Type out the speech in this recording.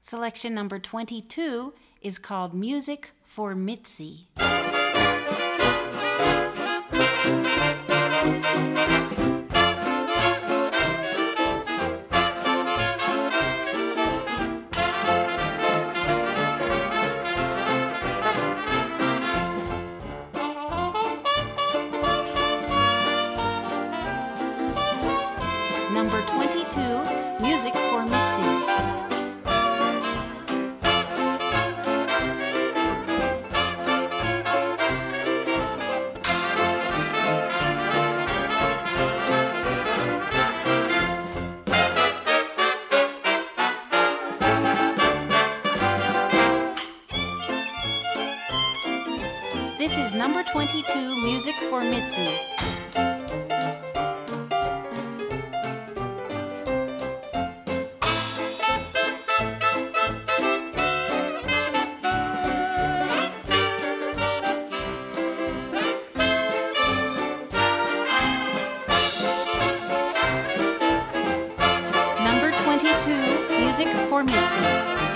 Selection number 22 is called Music for Mitzi. Number 22, Music for Mitzi. This is number 22, Music for Mitzi. Number 22, Music for Mitzi.